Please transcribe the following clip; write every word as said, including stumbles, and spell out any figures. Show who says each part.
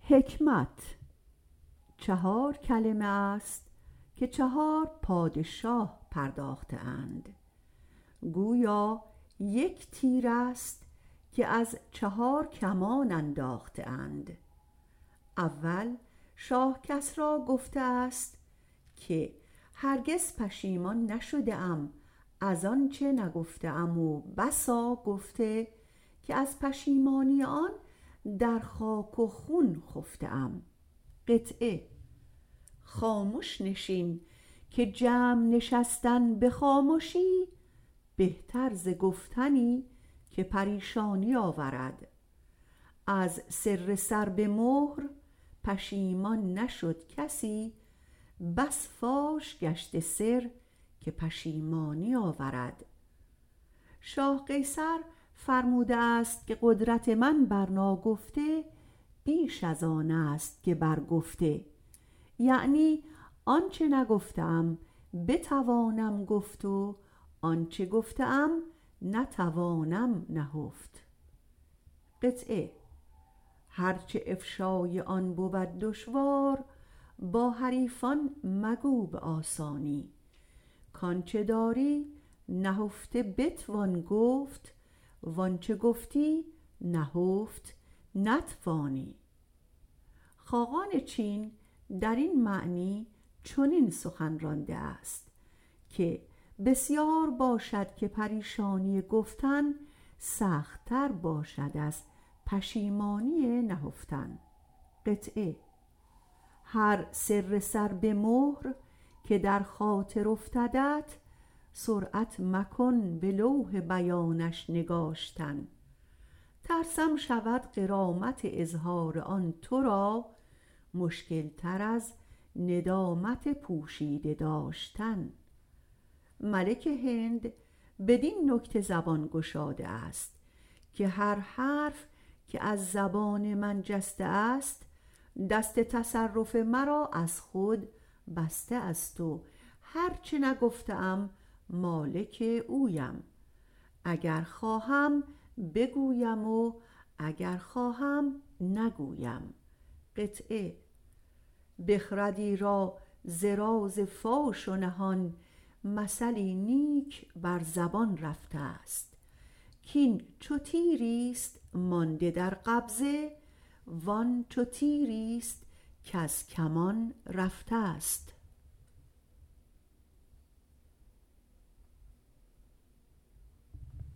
Speaker 1: حکمت چهار کلمه است که چهار پادشاه پرداخته اند. گویا یک تیر است که از چهار کمان انداخته اند. اول شاه کسری گفته است که هرگز پشیمان نشده ام از آنچه نگفته ام و بسا گفته که از پشیمانی آن در خاک و خون خفته ام. خاموش نشین که جمع نشستن به خاموشی بهتر ز گفتنی که پریشانی آورد. از سر سر به مهر پشیمان نشد کسی، بس فاش گشته سر که پشیمانی آورد. شاه قیصر فرموده است که قدرت من بر ناگفته بیش از آن است که بر گفته، یعنی آنچه نگفتم بتوانم گفت و آنچه گفتم نتوانم نهفت. هرچه افشای آن بود دشوار، با حریفان مگو به آسانی. کانچه داری نهفته بتوان گفت، وانچه گفتی نهفت نتوانی. خاقان چین در این معنی چنین سخن رانده است که بسیار باشد که پریشانی گفتن سخت‌تر باشد از پشیمانی نهفتن. هر سر سر به مهر که در خاطر افتدت، سرعت مکن به لوح بیانش نگاشتن. ترسم شود غرامت اظهار آن تو را، مشکل تر از ندامت پوشیده داشتن. ملک هند بدین نکته زبان گشاده است که هر حرف که از زبان من جسته است، دست تصرف مرا از خود بسته است و هرچه نگفتم مالک اویم. اگر خواهم بگویم و اگر خواهم نگویم. بخردی را ز راز فاش و نهان، مثلی نیک بر زبان رفته است. کین چو تیری است مانده در قبضه، وان چو تیری است کز کمان رفته است.